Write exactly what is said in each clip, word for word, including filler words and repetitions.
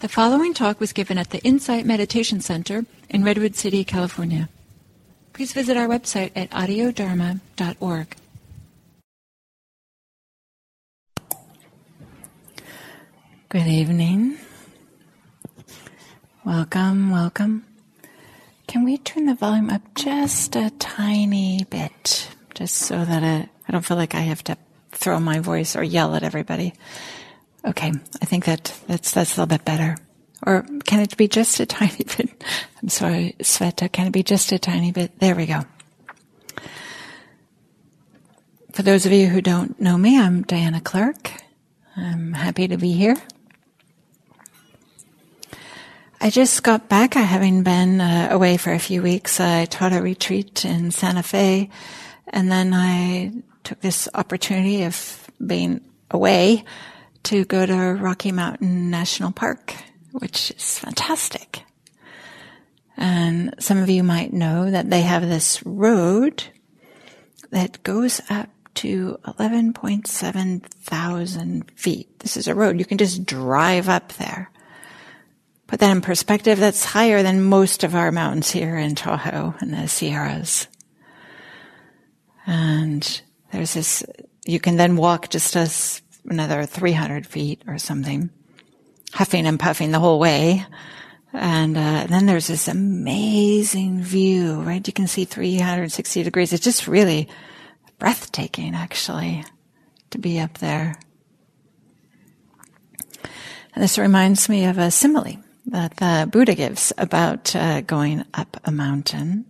The following talk was given at the Insight Meditation Center in Redwood City, California. Please visit our website at audio dharma dot org. Good evening. Welcome, welcome. Can we turn the volume up just a tiny bit, just so that it, I don't feel like I have to throw my voice or yell at everybody? Okay, I think that that's that's a little bit better. Or can it be just a tiny bit? I'm sorry, Sveta, can it be just a tiny bit? There we go. For those of you who don't know me, I'm Diana Clark. I'm happy to be here. I just got back, having been uh, away for a few weeks. I taught a retreat in Santa Fe, and then I took this opportunity of being away to go to Rocky Mountain National Park, which is fantastic. And some of you might know that they have this road that goes up to eleven point seven thousand feet. This is a road. You can just drive up there. Put that in perspective, that's higher than most of our mountains here in Tahoe and the Sierras. And there's this, you can then walk just as another three hundred feet or something, huffing and puffing the whole way. And uh, then there's this amazing view, right? You can see three hundred sixty degrees. It's just really breathtaking, actually, to be up there. And this reminds me of a simile that the Buddha gives about uh, going up a mountain.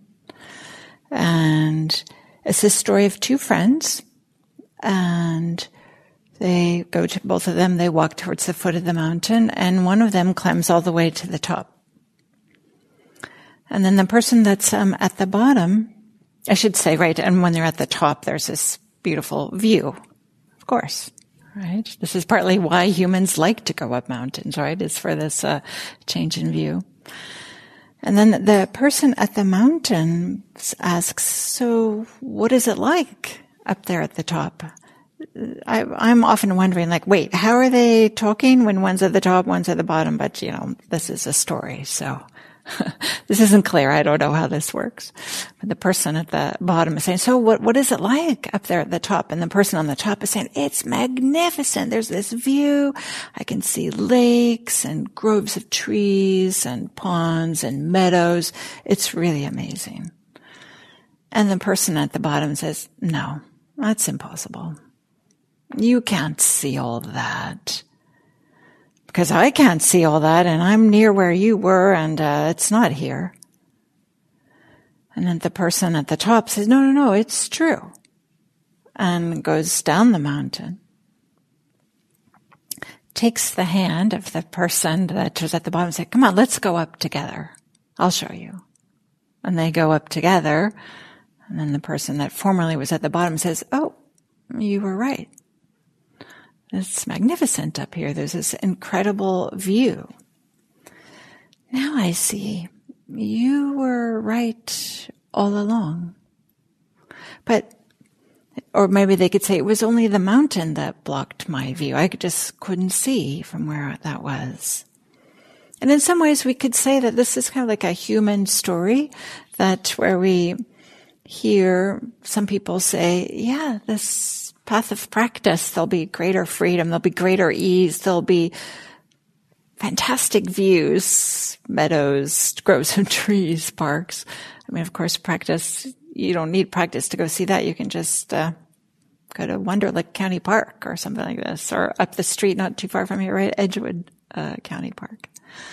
And it's this story of two friends, and they go to, both of them, they walk towards the foot of the mountain, and one of them climbs all the way to the top. And then the person that's um, at the bottom, I should say, right, and when they're at the top, there's this beautiful view, of course, right? This is partly why humans like to go up mountains, right? It's for this uh, change in view. And then the person at the mountain asks, so what is it like up there at the top? I, I'm often wondering, like, wait, how are they talking when one's at the top, one's at the bottom? But, you know, this is a story, so this isn't clear. I don't know how this works. But the person at the bottom is saying, so what, what is it like up there at the top? And the person on the top is saying, it's magnificent. There's this view. I can see lakes and groves of trees and ponds and meadows. It's really amazing. And the person at the bottom says, no, that's impossible. You can't see all that. Because I can't see all that, and I'm near where you were, and uh, it's not here. And then the person at the top says, no, no, no, it's true. And goes down the mountain. Takes the hand of the person that was at the bottom and says, come on, let's go up together. I'll show you. And they go up together, and then the person that formerly was at the bottom says, oh, you were right. It's magnificent up here. There's this incredible view. Now I see you were right all along. But, or maybe they could say it was only the mountain that blocked my view. I just couldn't see from where that was. And in some ways we could say that this is kind of like a human story, that where we hear some people say, yeah, this path of practice, there'll be greater freedom, there'll be greater ease, there'll be fantastic views, meadows, groves of trees, parks. I mean, of course, practice, you don't need practice to go see that. You can just uh, go to Wonderlick County Park or something like this, or up the street not too far from here, right? Edgewood uh, County Park.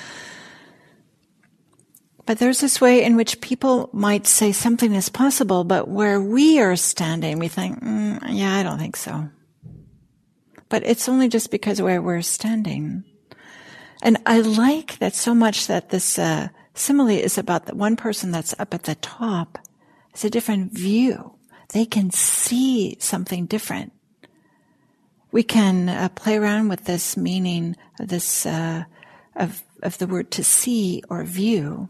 But there's this way in which people might say something is possible, but where we are standing, we think, mm, yeah, I don't think so. But it's only just because of where we're standing. And I like that so much that this uh, simile is about the one person that's up at the top. It's a different view. They can see something different. We can uh, play around with this meaning of this uh, of of the word to see or view.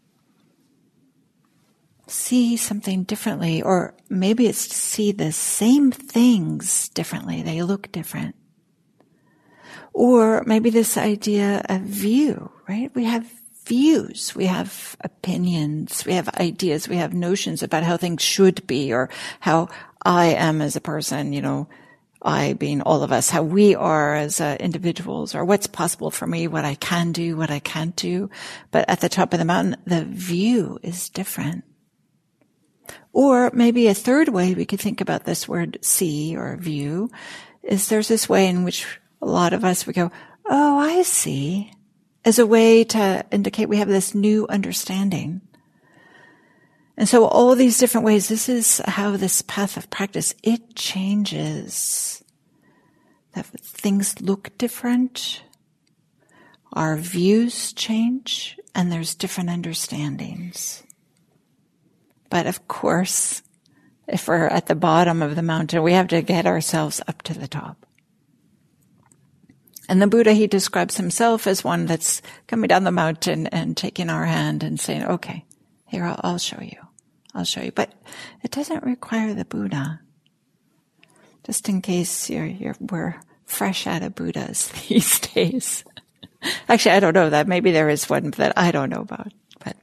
See something differently, or maybe it's to see the same things differently. They look different. Or maybe this idea of view, right? We have views, we have opinions, we have ideas, we have notions about how things should be, or how I am as a person, you know, I being all of us, how we are as uh, individuals, or what's possible for me, what I can do, what I can't do. But at the top of the mountain, the view is different. Or maybe a third way we could think about this word see or view is there's this way in which a lot of us would go, oh, I see, as a way to indicate we have this new understanding. And so all of these different ways, this is how this path of practice, it changes. That things look different, our views change, and there's different understandings. But of course, if we're at the bottom of the mountain, we have to get ourselves up to the top. And the Buddha, he describes himself as one that's coming down the mountain and taking our hand and saying, okay, here, I'll, I'll show you. I'll show you. But it doesn't require the Buddha. Just in case you're, you're, we're fresh out of Buddhas these days. Actually, I don't know that. Maybe there is one that I don't know about. But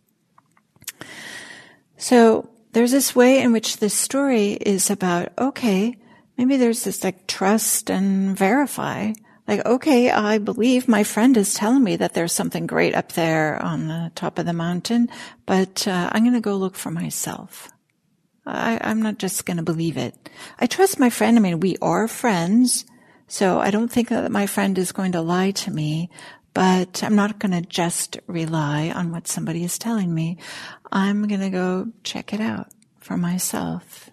so there's this way in which this story is about, okay, maybe there's this like trust and verify. Like, okay, I believe my friend is telling me that there's something great up there on the top of the mountain, but uh, I'm going to go look for myself. I, I'm not just going to believe it. I trust my friend. I mean, we are friends, so I don't think that my friend is going to lie to me, but I'm not going to just rely on what somebody is telling me. I'm going to go check it out for myself.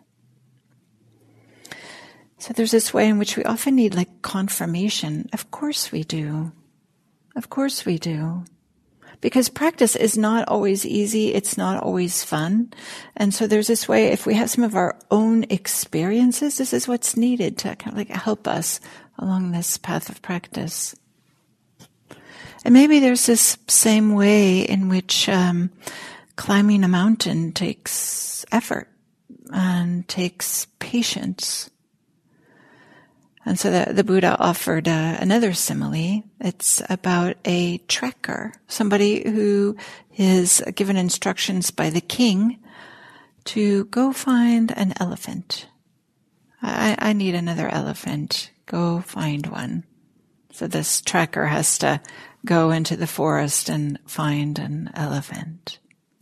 So there's this way in which we often need like confirmation. Of course we do. Of course we do. Because practice is not always easy. It's not always fun. And so there's this way, if we have some of our own experiences, this is what's needed to kind of like help us along this path of practice. And maybe there's this same way in which um, climbing a mountain takes effort and takes patience. And so the, the Buddha offered uh, another simile. It's about a trekker, somebody who is given instructions by the king to go find an elephant. I, I need another elephant. Go find one. So this trekker has to go into the forest and find an elephant.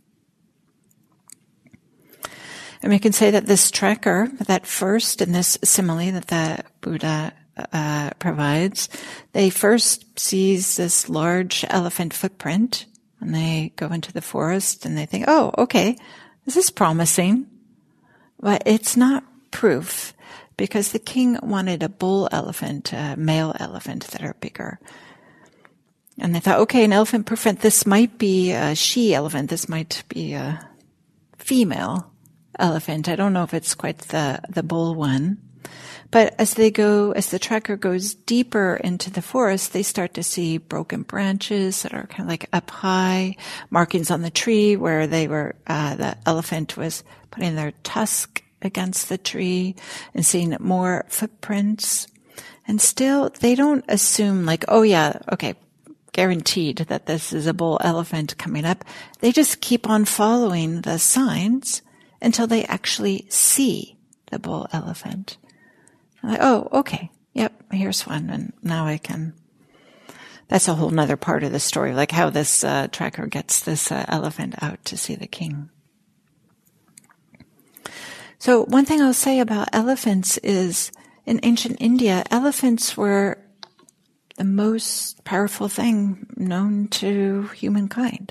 And we can say that this trekker, that first in this simile that the Buddha uh, provides, they first sees this large elephant footprint, and they go into the forest and they think, oh, okay, this is promising. But it's not proof, because the king wanted a bull elephant, a male elephant that are bigger. And they thought, okay, an elephant footprint, this might be a she elephant, this might be a female elephant. I don't know if it's quite the, the bull one. But as they go, as the trekker goes deeper into the forest, they start to see broken branches that are kind of like up high, markings on the tree where they were, uh, the elephant was putting their tusk against the tree, and seeing more footprints. And still, they don't assume like, oh yeah, okay, guaranteed that this is a bull elephant coming up. They just keep on following the signs until they actually see the bull elephant. Like, oh, okay, yep, here's one, and now I can. That's a whole nother part of the story, like how this uh, trekker gets this uh, elephant out to see the king. So one thing I'll say about elephants is, in ancient India, elephants were the most powerful thing known to humankind.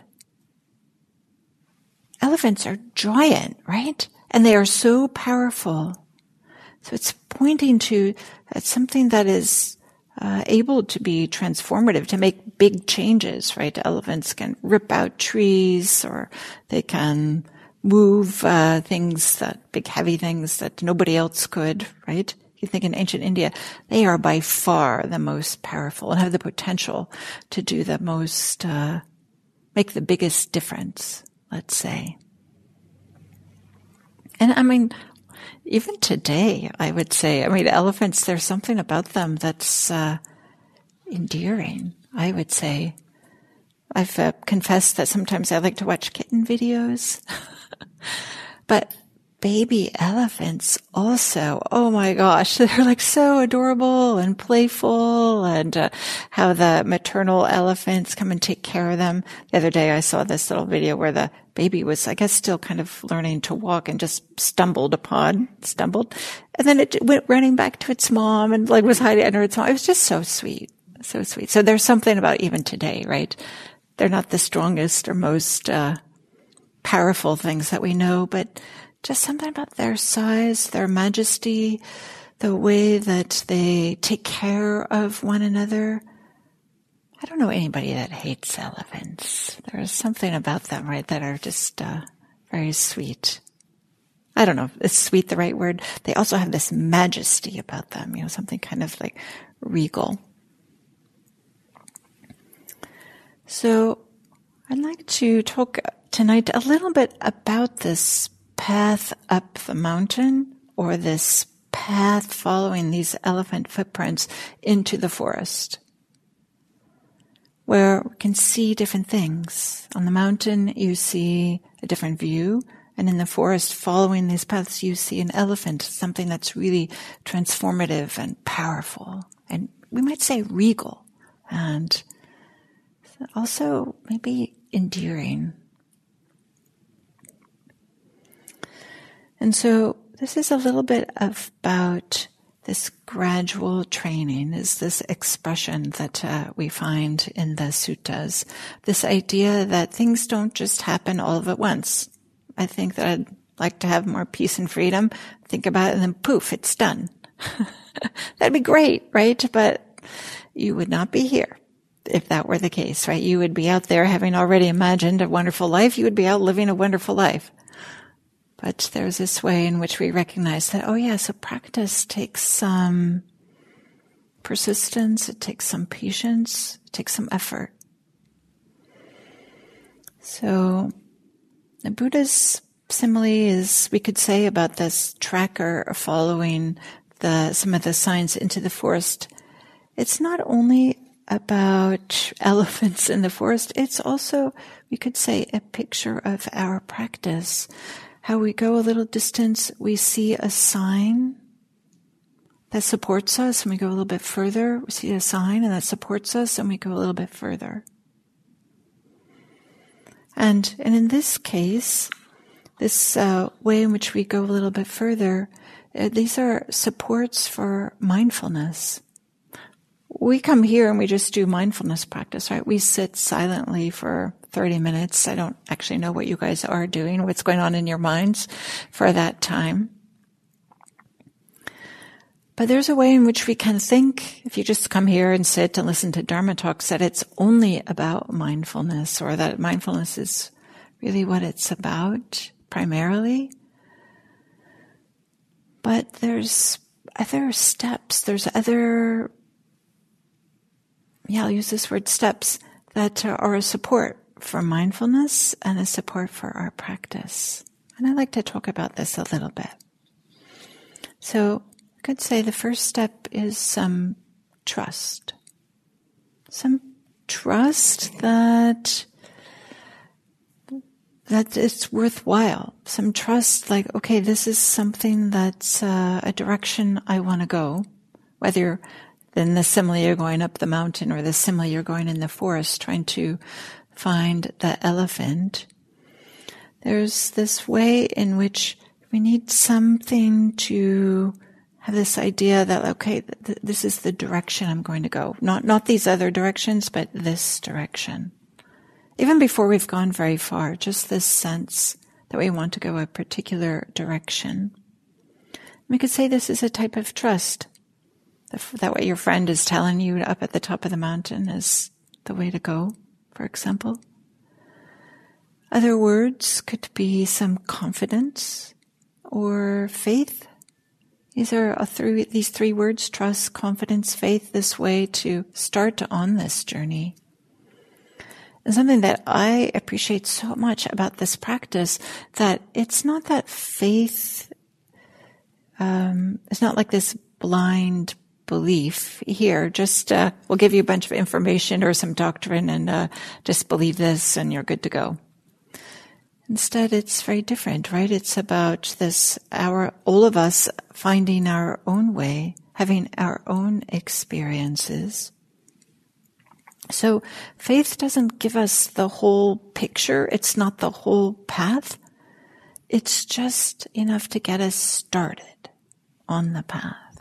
Elephants are giant, right? And they are so powerful. So it's pointing to uh, something that is uh, able to be transformative, to make big changes, right? Elephants can rip out trees, or they can move uh, things, that big heavy things that nobody else could, right? You think in ancient India, they are by far the most powerful and have the potential to do the most, uh, make the biggest difference, let's say. And I mean, even today, I would say, I mean, elephants, there's something about them that's uh, endearing, I would say. I've uh, confessed that sometimes I like to watch kitten videos. But baby elephants also, oh my gosh, they're like so adorable and playful, and uh, how the maternal elephants come and take care of them. The other day I saw this little video where the baby was, I guess, still kind of learning to walk and just stumbled upon, stumbled, and then it went running back to its mom and like was hiding under its mom. It was just so sweet, so sweet. So there's something about even today, right? They're not the strongest or most uh powerful things that we know, but just something about their size, their majesty, the way that they take care of one another. I don't know anybody that hates elephants. There's something about them, right, that are just uh, very sweet. I don't know, is sweet the right word? They also have this majesty about them, you know, something kind of like regal. So I'd like to talk tonight a little bit about this path up the mountain, or this path following these elephant footprints into the forest, where we can see different things. On the mountain, you see a different view, and in the forest, following these paths, you see an elephant, something that's really transformative and powerful, and we might say regal, and also maybe endearing. And so this is a little bit about this gradual training, is this expression that uh, we find in the suttas, this idea that things don't just happen all at once. I think that I'd like to have more peace and freedom, think about it, and then poof, it's done. That'd be great, right? But you would not be here if that were the case, right? You would be out there having already imagined a wonderful life. You would be out living a wonderful life. But there's this way in which we recognize that, oh yeah, so practice takes some persistence, it takes some patience, it takes some effort. So the Buddha's simile is, we could say, about this tracker following the some of the signs into the forest. It's not only about elephants in the forest, it's also, we could say, a picture of our practice. How we go a little distance, we see a sign that supports us, and we go a little bit further. We see a sign, and that supports us, and we go a little bit further. And and in this case, this uh, way in which we go a little bit further, uh, these are supports for mindfulness. We come here and we just do mindfulness practice, right? We sit silently for thirty minutes. I don't actually know what you guys are doing, what's going on in your minds for that time. But there's a way in which we can think, if you just come here and sit and listen to Dharma talks, that it's only about mindfulness, or that mindfulness is really what it's about primarily. But there's other steps, there's other Yeah, I'll use this word, steps, that are a support for mindfulness and a support for our practice. And I'd like to talk about this a little bit. So I could say the first step is some trust. Some trust that that it's worthwhile. Some trust like, okay, this is something that's uh, a direction I want to go, whether then the simile you're going up the mountain, or the simile you're going in the forest trying to find the elephant. There's this way in which we need something to have this idea that, okay, th- this is the direction I'm going to go. Not, not these other directions, but this direction. Even before we've gone very far, just this sense that we want to go a particular direction. We could say this is a type of trust. That what your friend is telling you up at the top of the mountain is the way to go, for example. Other words could be some confidence or faith. These are a three, these three words, trust, confidence, faith, this way to start on this journey. And something that I appreciate so much about this practice, that it's not that faith, um, it's not like this blind belief here. Just, uh, we'll give you a bunch of information or some doctrine and, uh, just believe this and you're good to go. Instead, it's very different, right? It's about this, our, all of us finding our own way, having our own experiences. So faith doesn't give us the whole picture. It's not the whole path. It's just enough to get us started on the path.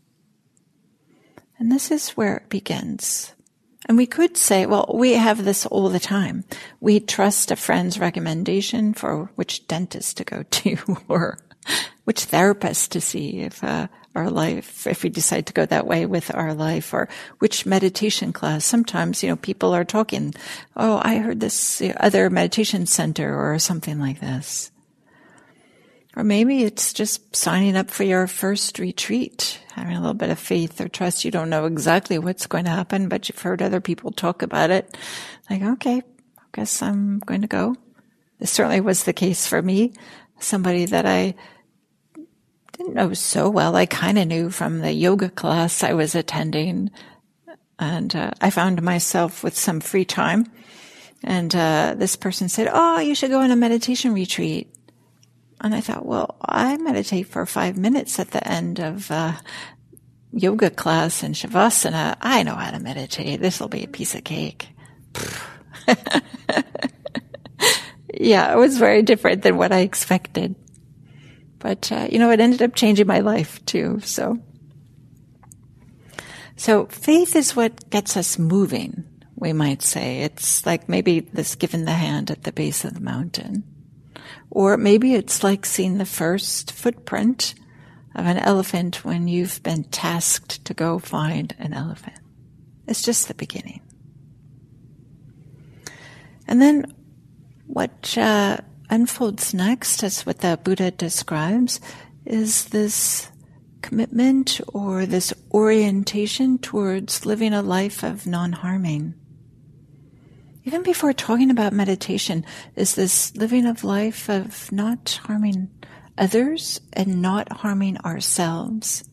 And this is where it begins. And we could say, well, we have this all the time. We trust a friend's recommendation for which dentist to go to or which therapist to see if uh, our life, if we decide to go that way with our life, or which meditation class. Sometimes, you know, people are talking, oh, I heard this other meditation center or something like this. Or maybe it's just signing up for your first retreat, having a little bit of faith or trust. You don't know exactly what's going to happen, but you've heard other people talk about it. Like, okay, I guess I'm going to go. This certainly was the case for me. Somebody that I didn't know so well. I kind of knew from the yoga class I was attending. And uh, I found myself with some free time. And uh, this person said, oh, you should go on a meditation retreat. And I thought, well, I meditate for five minutes at the end of uh, yoga class and Shavasana. I know how to meditate. This will be a piece of cake. Yeah, it was very different than what I expected. But, uh, you know, it ended up changing my life too, so. So faith is what gets us moving, we might say. It's like maybe this giving the hand at the base of the mountain. Or maybe it's like seeing the first footprint of an elephant when you've been tasked to go find an elephant. It's just the beginning. And then what uh, unfolds next, as what the Buddha describes, is this commitment or this orientation towards living a life of non-harming. Even before talking about meditation, is this living of life of not harming others and not harming ourselves.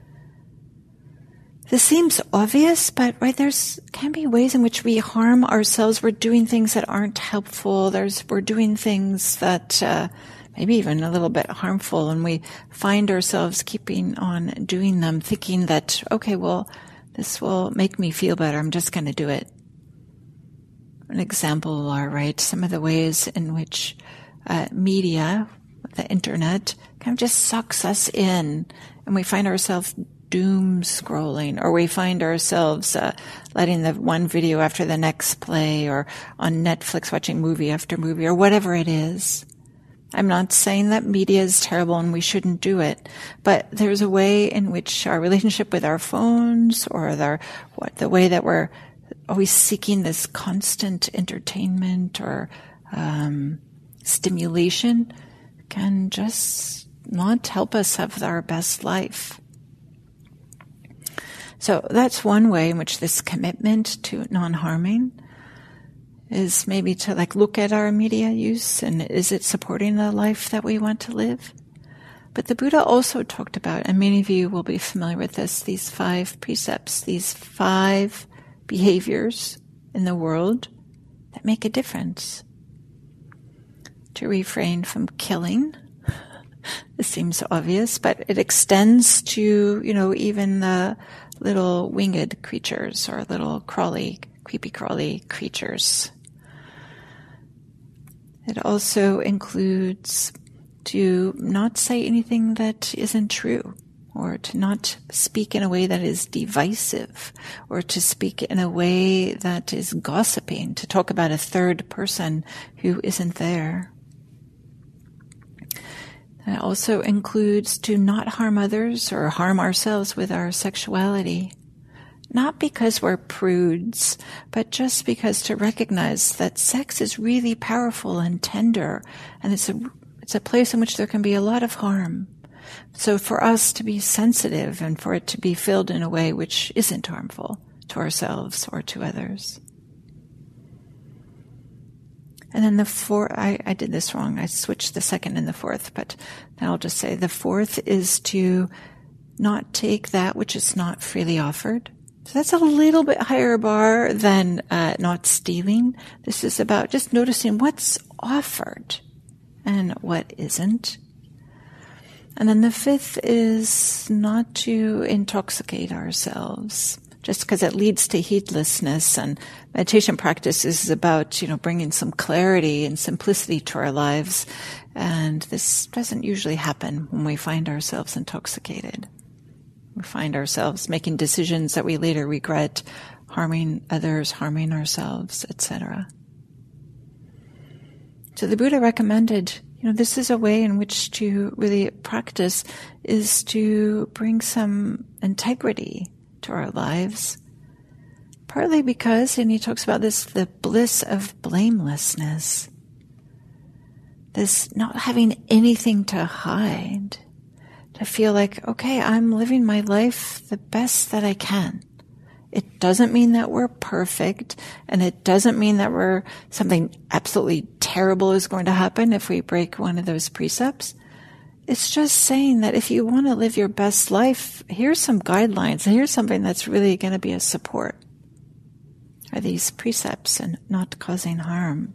This seems obvious, but right, there's can be ways in which we harm ourselves. We're doing things that aren't helpful. There's we're doing things that uh, maybe even a little bit harmful, and we find ourselves keeping on doing them, thinking that, okay, well, this will make me feel better. I'm just going to do it. An example are, right, some of the ways in which uh, media, the internet, kind of just sucks us in, and we find ourselves doom scrolling, or we find ourselves uh, letting the one video after the next play, or on Netflix watching movie after movie, or whatever it is. I'm not saying that media is terrible and we shouldn't do it, but there's a way in which our relationship with our phones, or the, what, the way that we're always seeking this constant entertainment or um, stimulation can just not help us have our best life. So that's one way in which this commitment to non-harming is maybe to like look at our media use, and is it supporting the life that we want to live? But the Buddha also talked about, and many of you will be familiar with this, these five precepts, these five behaviors in the world that make a difference. To refrain from killing. This seems obvious, but it extends to, you know, even the little winged creatures or little crawly, creepy crawly creatures. It also includes to not say anything that isn't true, or to not speak in a way that is divisive, or to speak in a way that is gossiping, to talk about a third person who isn't there. It also includes to not harm others or harm ourselves with our sexuality. Not because we're prudes, but just because to recognize that sex is really powerful and tender, and it's a, it's a place in which there can be a lot of harm. So for us to be sensitive and for it to be filled in a way which isn't harmful to ourselves or to others. And then the fourth, I, I did this wrong. I switched the second and the fourth, but then I'll just say the fourth is to not take that which is not freely offered. So that's a little bit higher bar than uh, not stealing. This is about just noticing what's offered and what isn't. And then the fifth is not to intoxicate ourselves, just because it leads to heedlessness. And meditation practice is about, you know, bringing some clarity and simplicity to our lives. And this doesn't usually happen when we find ourselves intoxicated. We find ourselves making decisions that we later regret, harming others, harming ourselves, et cetera. So the Buddha recommended, you know, this is a way in which to really practice, is to bring some integrity to our lives. Partly because, and he talks about this, the bliss of blamelessness. This not having anything to hide. To feel like, okay, I'm living my life the best that I can. It doesn't mean that we're perfect, and it doesn't mean that we're something absolutely terrible is going to happen if we break one of those precepts. It's just saying that if you want to live your best life, here's some guidelines. Here's something that's really going to be a support. Are these precepts and not causing harm?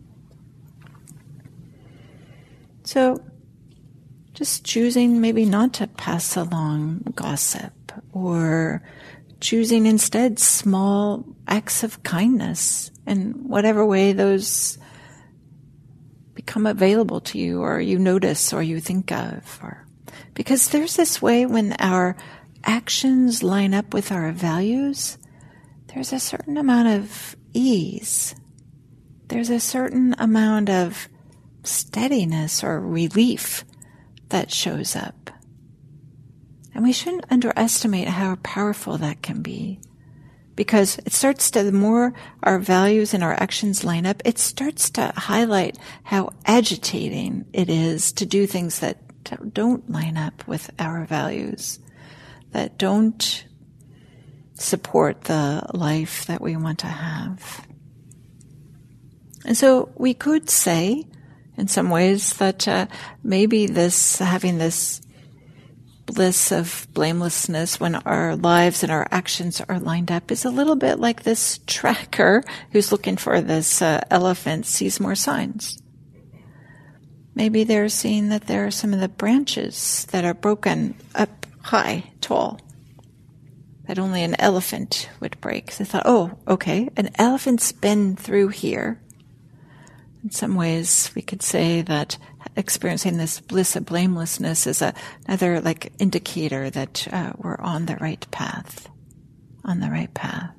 So, just choosing maybe not to pass along gossip, or choosing instead small acts of kindness in whatever way those become available to you, or you notice, or you think of. Or because there's this way when our actions line up with our values, there's a certain amount of ease. There's a certain amount of steadiness or relief that shows up. And we shouldn't underestimate how powerful that can be. Because it starts to, the more our values and our actions line up, it starts to highlight how agitating it is to do things that don't line up with our values, that don't support the life that we want to have. And so we could say, in some ways, that uh, maybe this, having this bliss of blamelessness when our lives and our actions are lined up is a little bit like this tracker who's looking for this uh, elephant sees more signs. Maybe they're seeing that there are some of the branches that are broken up high, tall, that only an elephant would break. So they thought, oh, okay, an elephant's been through here. In some ways, we could say that experiencing this bliss of blamelessness is a, another like indicator that uh, we're on the right path, on the right path.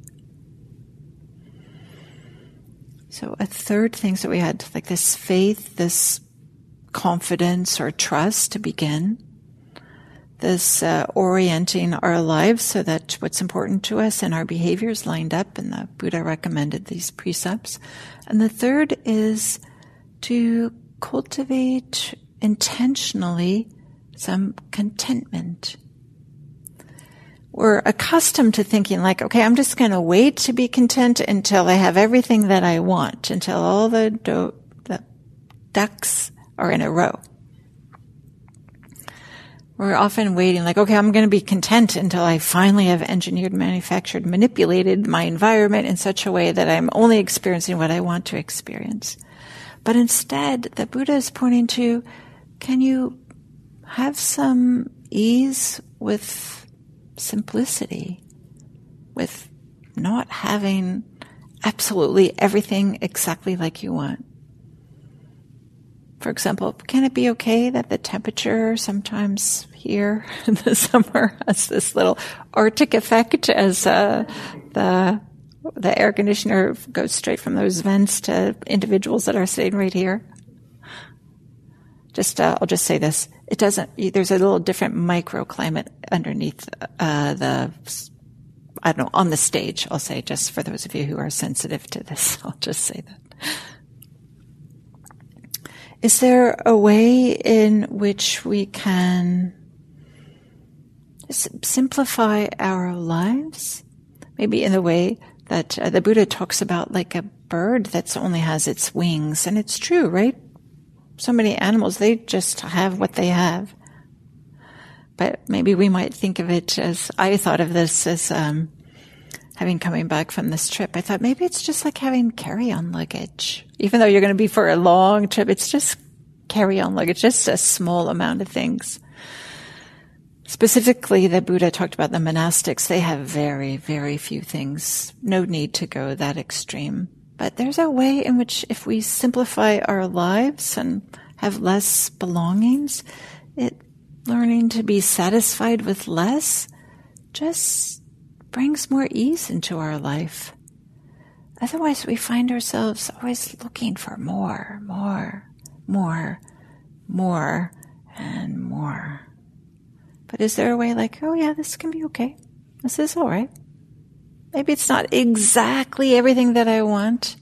So a third thing, so we had like this faith, this confidence or trust to begin, this uh, orienting our lives so that what's important to us and our behaviors lined up, and the Buddha recommended these precepts. And the third is to cultivate intentionally some contentment. We're accustomed to thinking like, okay, I'm just going to wait to be content until I have everything that I want, until all the, do- the ducks are in a row. We're often waiting like, okay, I'm going to be content until I finally have engineered, manufactured, manipulated my environment in such a way that I'm only experiencing what I want to experience. But instead, the Buddha is pointing to, can you have some ease with simplicity, with not having absolutely everything exactly like you want? For example, can it be okay that the temperature sometimes here in the summer has this little Arctic effect as uh, the the air conditioner goes straight from those vents to individuals that are sitting right here? Just, uh, I'll just say this. It doesn't, there's a little different microclimate underneath uh, the, I don't know, on the stage, I'll say, just for those of you who are sensitive to this, I'll just say that. Is there a way in which we can simplify our lives? Maybe in the way that uh, the Buddha talks about, like a bird that only has its wings. And it's true, right? So many animals, they just have what they have. but maybe we might think of it as, I thought of this as, um, having coming back from this trip, I thought maybe it's just like having carry-on luggage. Even though you're going to be for a long trip, it's just carry-on luggage, just a small amount of things. Specifically, the Buddha talked about the monastics. They have very, very few things. No need to go that extreme. But there's a way in which if we simplify our lives and have less belongings, it learning to be satisfied with less just brings more ease into our life. Otherwise, we find ourselves always looking for more, more, more, more, and more. But is there a way like, oh yeah, this can be okay. This is all right. Maybe it's not exactly everything that I want.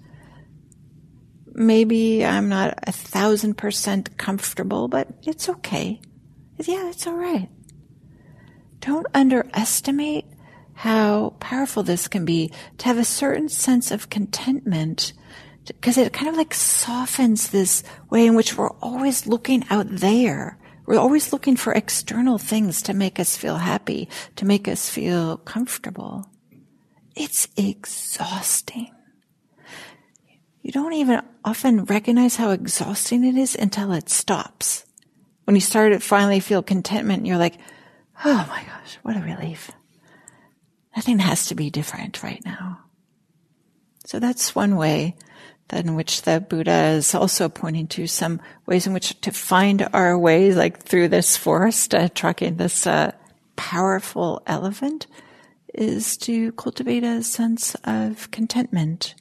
Maybe I'm not a thousand percent comfortable, but it's okay. Yeah, it's all right. Don't underestimate how powerful this can be to have a certain sense of contentment, because it kind of like softens this way in which we're always looking out there. We're always looking for external things to make us feel happy, to make us feel comfortable. It's exhausting. You don't even often recognize how exhausting it is until it stops. When you start to finally feel contentment, you're like, oh my gosh, what a relief. Nothing has to be different right now. So that's one way that in which the Buddha is also pointing to some ways in which to find our way, like through this forest, uh, tracking this uh, powerful elephant, is to cultivate a sense of contentment.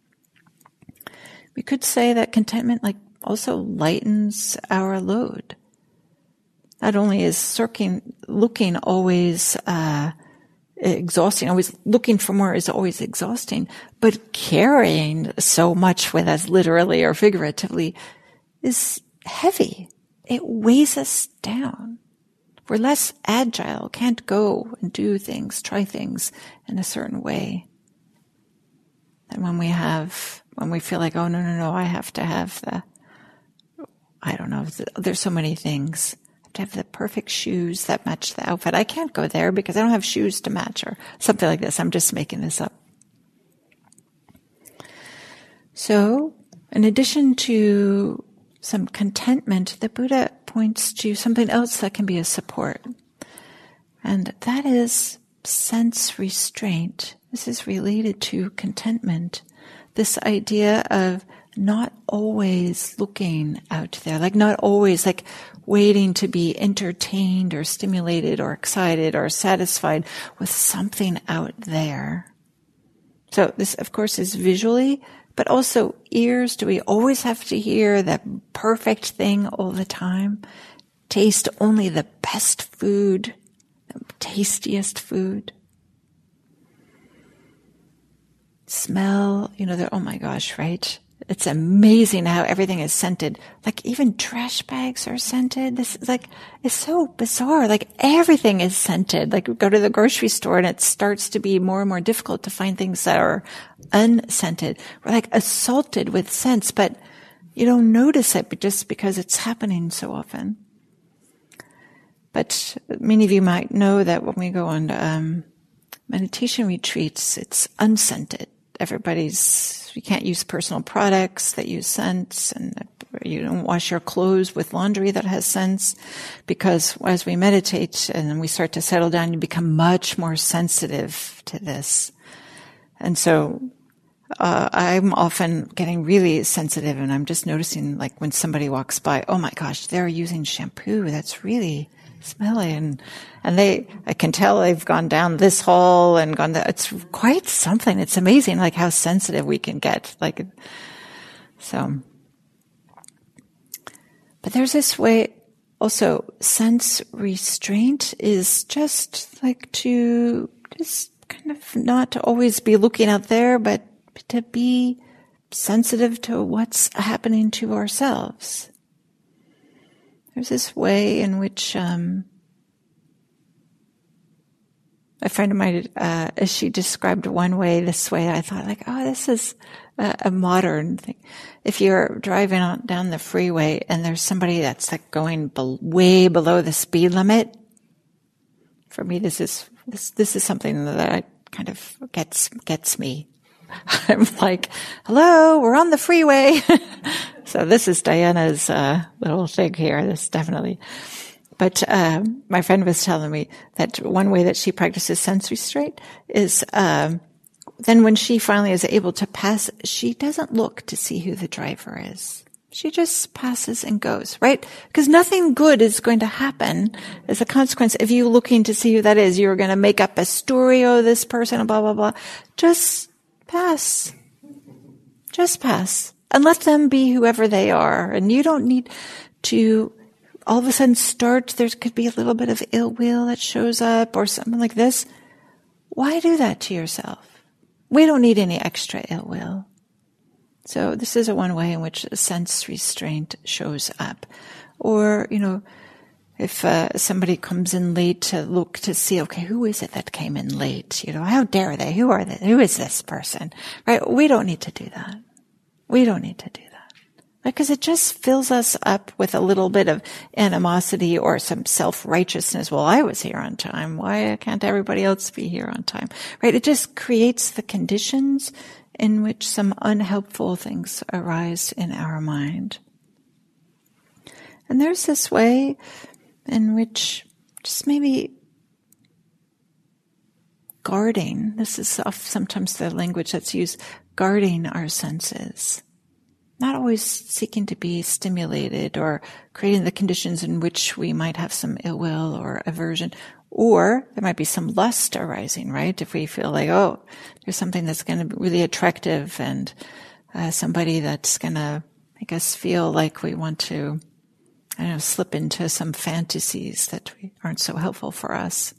We could say that contentment like also lightens our load. Not only is searching, looking always uh exhausting, always looking for more is always exhausting, but carrying so much with us, literally or figuratively, is heavy. It weighs us down. We're less agile, can't go and do things, try things in a certain way. And when we have, when we feel like, oh, no, no, no, I have to have the, I don't know, there's so many things. To have the perfect shoes that match the outfit. I can't go there because I don't have shoes to match, or something like this. I'm just making this up. So, in addition to some contentment, the Buddha points to something else that can be a support. And that is sense restraint. This is related to contentment. This idea of not always looking out there, like not always like waiting to be entertained or stimulated or excited or satisfied with something out there. So this, of course, is visually, but also ears. Do we always have to hear that perfect thing all the time? Taste only the best food, the tastiest food? Smell, you know, the, oh my gosh, right? It's amazing how everything is scented. Like even trash bags are scented. This is like, it's so bizarre. Like everything is scented. Like we go to the grocery store and it starts to be more and more difficult to find things that are unscented. We're like assaulted with scents, but you don't notice it just because it's happening so often. But many of you might know that when we go on um, meditation retreats, it's unscented. Everybody's, you can't use personal products that use scents, and you don't wash your clothes with laundry that has scents, because as we meditate and we start to settle down, you become much more sensitive to this. And so uh, I'm often getting really sensitive, and I'm just noticing, like when somebody walks by, oh my gosh, they're using shampoo that's really smelly, and and they, I can tell they've gone down this hall and gone that. It's quite something. It's amazing, like how sensitive we can get. Like, so. But there's this way also. Sense restraint is just like to just kind of not to always be looking out there, but to be sensitive to what's happening to ourselves. There's this way in which um, a friend of mine, uh, as she described one way, this way, I thought like, oh, this is a, a modern thing. If you're driving on, down the freeway and there's somebody that's like going be- way below the speed limit, for me, this is this this is something that kind of gets gets me. I'm like, hello, we're on the freeway. So this is Diana's uh, little thing here. This definitely. But uh, my friend was telling me that one way that she practices sense restraint is um, then when she finally is able to pass, she doesn't look to see who the driver is. She just passes and goes, right? Because nothing good is going to happen as a consequence of you looking to see who that is. You're going to make up a story, oh, this person, blah, blah, blah. Just pass. Just pass. And let them be whoever they are. And you don't need to all of a sudden start, there could be a little bit of ill will that shows up or something like this. Why do that to yourself? We don't need any extra ill will. So this is a one way in which sense restraint shows up. Or, you know, if uh, somebody comes in late to look to see, okay, who is it that came in late? You know, how dare they? Who are they? Who is this person? Right? We don't need to do that. We don't need to do that. Because it just fills us up with a little bit of animosity or some self-righteousness. Well, I was here on time. Why can't everybody else be here on time? Right? It just creates the conditions in which some unhelpful things arise in our mind. And there's this way in which just maybe guarding, this is sometimes the language that's used, guarding our senses. Not always seeking to be stimulated or creating the conditions in which we might have some ill will or aversion. Or there might be some lust arising, right? If we feel like, oh, there's something that's going to be really attractive and uh, somebody that's going to make us feel like we want to, I don't know, slip into some fantasies that aren't so helpful for us.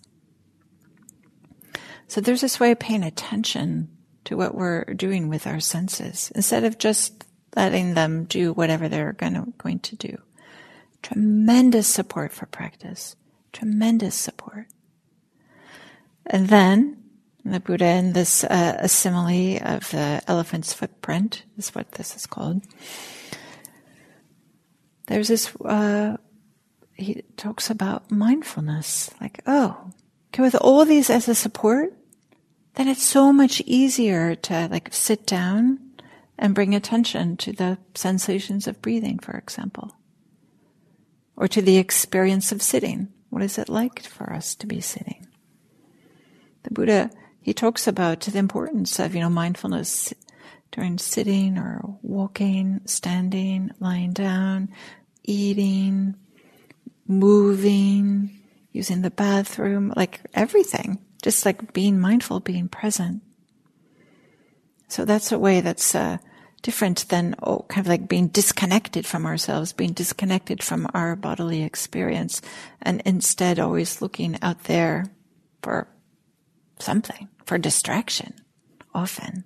So there's this way of paying attention to what we're doing with our senses instead of just letting them do whatever they're gonna, going to do. Tremendous support for practice. Tremendous support. And then the Buddha in this uh, simile of the elephant's footprint is what this is called. There's this, uh, he talks about mindfulness. Like, oh, okay, with all these as a support, then it's so much easier to like sit down and bring attention to the sensations of breathing, for example. Or to the experience of sitting. What is it like for us to be sitting? The Buddha, he talks about the importance of, you know, mindfulness during sitting or walking, standing, lying down, eating, moving, using the bathroom, like everything. Just like being mindful, being present. So that's a way that's uh, different than oh, kind of like being disconnected from ourselves, being disconnected from our bodily experience, and instead always looking out there for something, for distraction, often.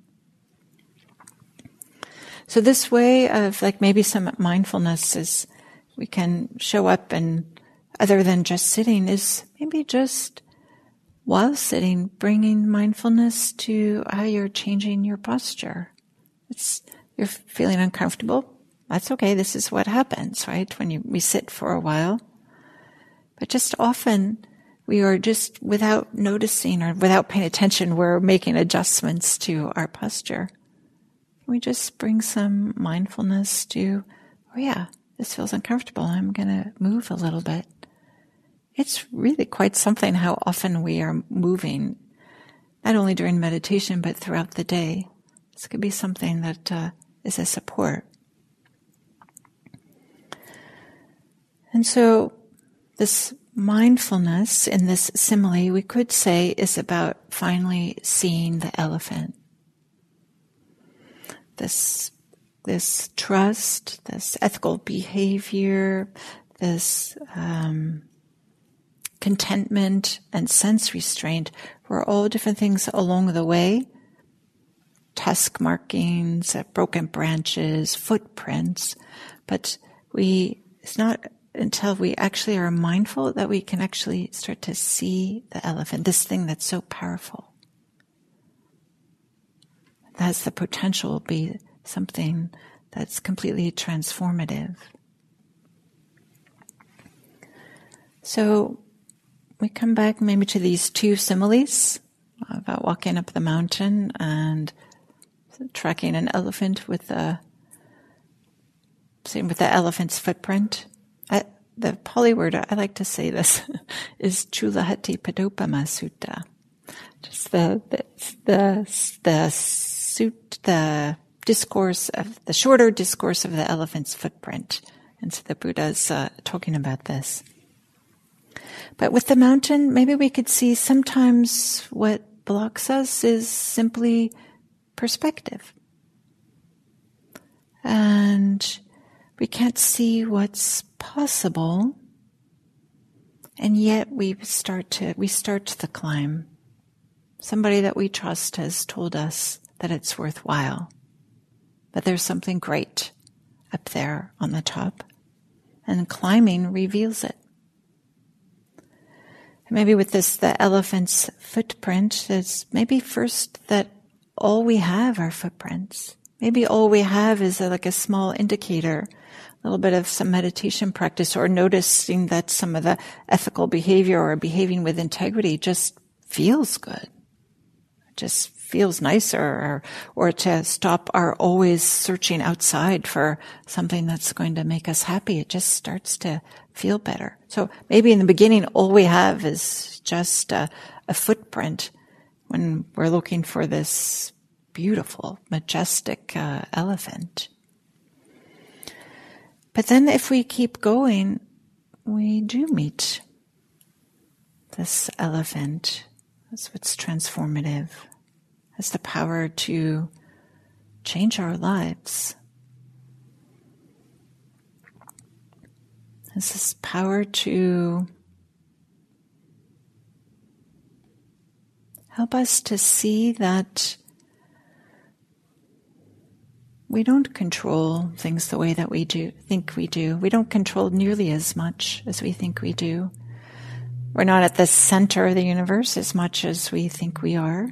So this way of like maybe some mindfulness is we can show up and other than just sitting is maybe just while sitting, bringing mindfulness to how you're changing your posture. It's, you're feeling uncomfortable. That's okay. This is what happens, right? When you, we sit for a while. But just often we are just without noticing or without paying attention, we're making adjustments to our posture. We just bring some mindfulness to, oh yeah, this feels uncomfortable. I'm going to move a little bit. It's really quite something how often we are moving, not only during meditation, but throughout the day. This could be something that uh, is a support. And so this mindfulness in this simile, we could say, is about finally seeing the elephant. This, this trust, this ethical behavior, this um, contentment and sense restraint were all different things along the way. Tusk markings, uh, broken branches, footprints. But we, it's not until we actually are mindful that we can actually start to see the elephant, this thing that's so powerful. That has the potential to be something that's completely transformative. So, we come back maybe to these two similes about walking up the mountain and tracking an elephant with the same with the elephant's footprint. I, the Pali word, I like to say this, is Chulahati Padopama Sutta. Just the the the the suit the discourse of the shorter discourse of the elephant's footprint. And so the Buddha's uh, talking about this. But with the mountain, maybe we could see sometimes what blocks us is simply perspective. And we can't see what's possible, and yet we start to we start the climb. Somebody that we trust has told us that it's worthwhile, that there's something great up there on the top, and climbing reveals it. Maybe with this, the elephant's footprint, is maybe first that all we have are footprints. Maybe all we have is a, like a small indicator, a little bit of some meditation practice, or noticing that some of the ethical behavior or behaving with integrity just feels good. It just feels nicer, or, or to stop our always searching outside for something that's going to make us happy. It just starts to feel better. So maybe in the beginning, all we have is just a, a footprint when we're looking for this beautiful, majestic uh, elephant. But then if we keep going, we do meet this elephant. That's what's transformative. Has the power to change our lives. Has this power to help us to see that we don't control things the way that we do think we do. We don't control nearly as much as we think we do. We're not at the center of the universe as much as we think we are.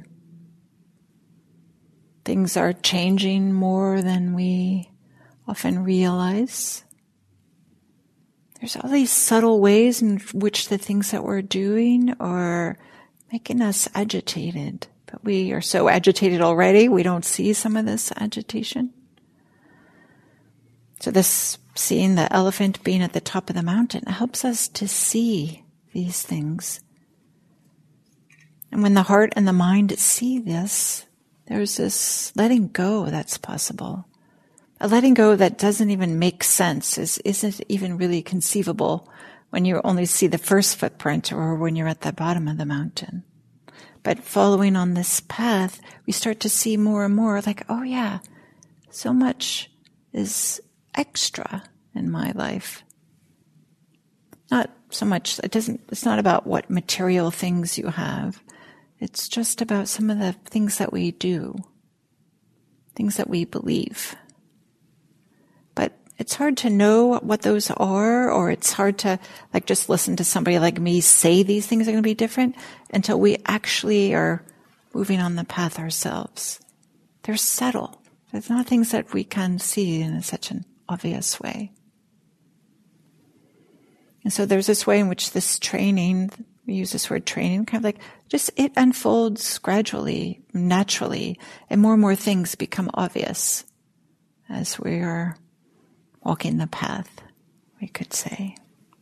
Things are changing more than we often realize. There's all these subtle ways in which the things that we're doing are making us agitated. But we are so agitated already, we don't see some of this agitation. So this, seeing the elephant being at the top of the mountain, helps us to see these things. And when the heart and the mind see this, there's this letting go that's possible. A letting go that doesn't even make sense, is, isn't even really conceivable when you only see the first footprint or when you're at the bottom of the mountain. But following on this path, we start to see more and more like, oh yeah, so much is extra in my life. Not so much, it doesn't, it's not about what material things you have. It's just about some of the things that we do, things that we believe. But it's hard to know what those are, or it's hard to like just listen to somebody like me say these things are going to be different until we actually are moving on the path ourselves. They're subtle. They're not things that we can see in such an obvious way. And so there's this way in which this training, we use this word training, kind of like just it unfolds gradually, naturally, and more and more things become obvious as we are walking the path, we could say.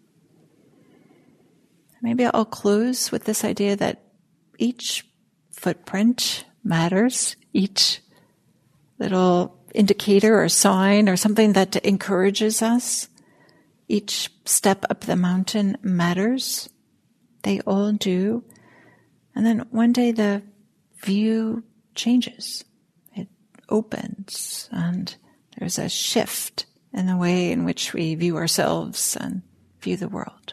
Maybe I'll close with this idea that each footprint matters, each little indicator or sign or something that encourages us. Each step up the mountain matters. They all do. And then one day the view changes. It opens and there's a shift in the way in which we view ourselves and view the world.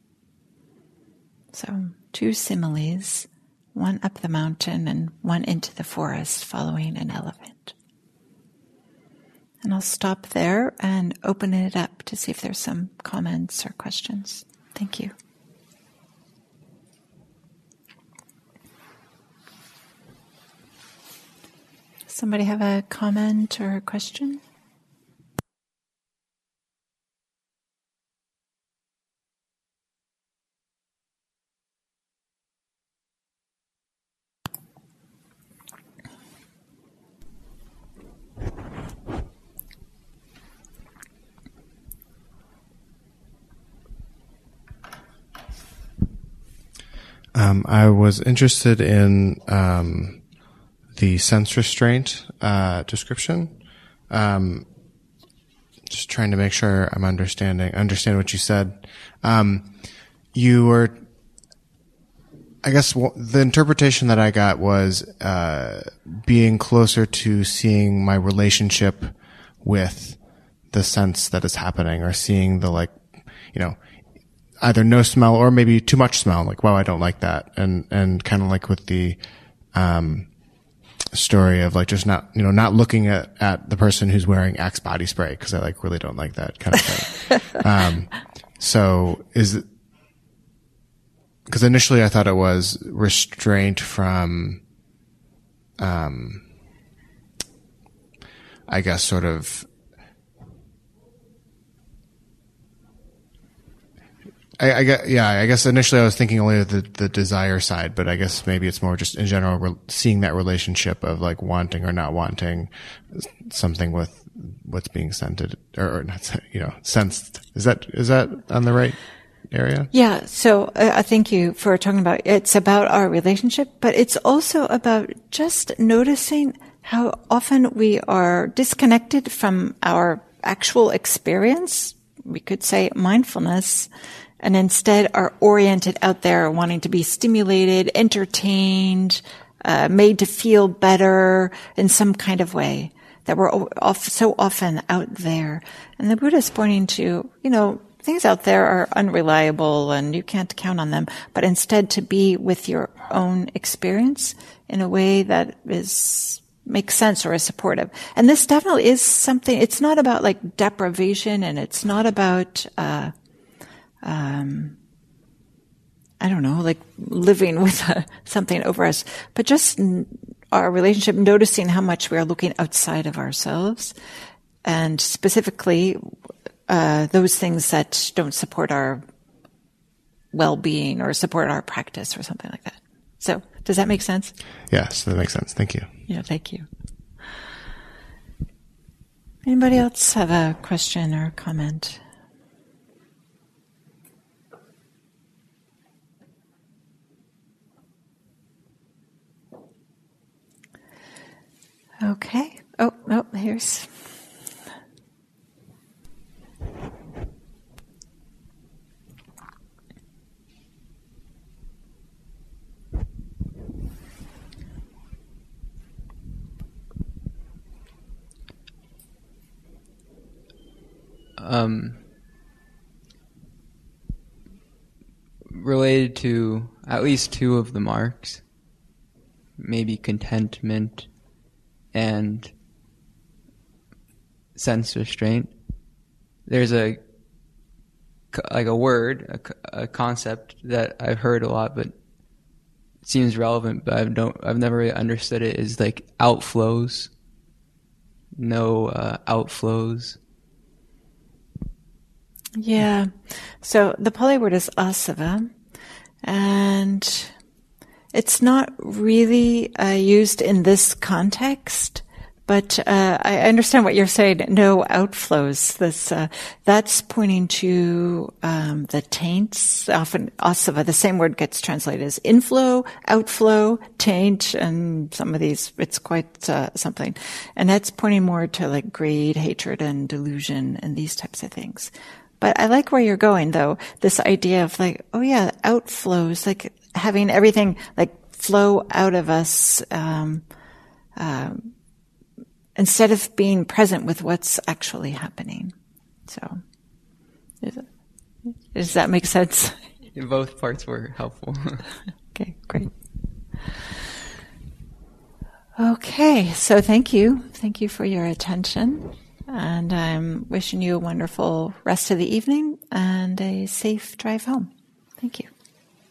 So two similes, one up the mountain and one into the forest following an elephant. And I'll stop there and open it up to see if there's some comments or questions. Thank you. Somebody have a comment or a question? Um, I was interested in um, the sense restraint uh, description. Um, just trying to make sure I'm understanding understand what you said. Um, you were, I guess, w- the interpretation that I got was uh, being closer to seeing my relationship with the sense that is happening, or seeing the, like, you know, either no smell or maybe too much smell, like, wow, I don't like that. And, and kind of like with the, um, story of, like, just not, you know, not looking at, at the person who's wearing Axe body spray, cause I, like, really don't like that kind of thing. um, so is it, cause initially I thought it was restraint from, um, I guess sort of, I, I guess, yeah, I guess initially I was thinking only of the, the desire side, but I guess maybe it's more just in general re- seeing that relationship of, like, wanting or not wanting something with what's being scented, or, or not, you know, sensed. Is that, is that on the right area? Yeah. So uh, I thank you for talking about, it's about our relationship, but it's also about just noticing how often we are disconnected from our actual experience. We could say mindfulness, and instead are oriented out there, wanting to be stimulated, entertained, uh, made to feel better in some kind of way, that we're off, so often out there. And the Buddha is pointing to, you know, things out there are unreliable and you can't count on them, but instead to be with your own experience in a way that is, makes sense or is supportive. And this definitely is something, it's not about, like, deprivation, and it's not about, uh, um, I don't know, like living with uh, something over us, but just n- our relationship, noticing how much we are looking outside of ourselves, and specifically uh, those things that don't support our well-being or support our practice or something like that. So, does that make sense? Yes, that makes sense. Thank you. Yeah, thank you. Anybody else have a question or comment? Okay. Oh, no, here's. Um, related to at least two of the marks, maybe contentment and sense restraint. There's a like a word, a, a concept that I've heard a lot, but it seems relevant, but I don't, I've never really understood it. Is like outflows, no uh, outflows. Yeah. So the Pali word is asava, and it's not really uh, used in this context, but uh, I understand what you're saying. No outflows. This uh, that's pointing to um, the taints. Often asava, the same word gets translated as inflow, outflow, taint, and some of these it's quite uh, something, and that's pointing more to, like, greed, hatred, and delusion, and these types of things. But I like where you're going, though. This idea of, like, oh yeah, outflows, like having everything, like, flow out of us, um, um, instead of being present with what's actually happening. So, is it, does that make sense? Both parts were helpful. Okay, great. Okay, so thank you. Thank you for your attention. And I'm wishing you a wonderful rest of the evening and a safe drive home. Thank you.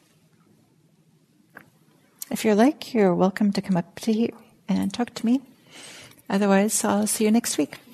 If you're like, you're welcome to come up to here and talk to me. Otherwise, I'll see you next week.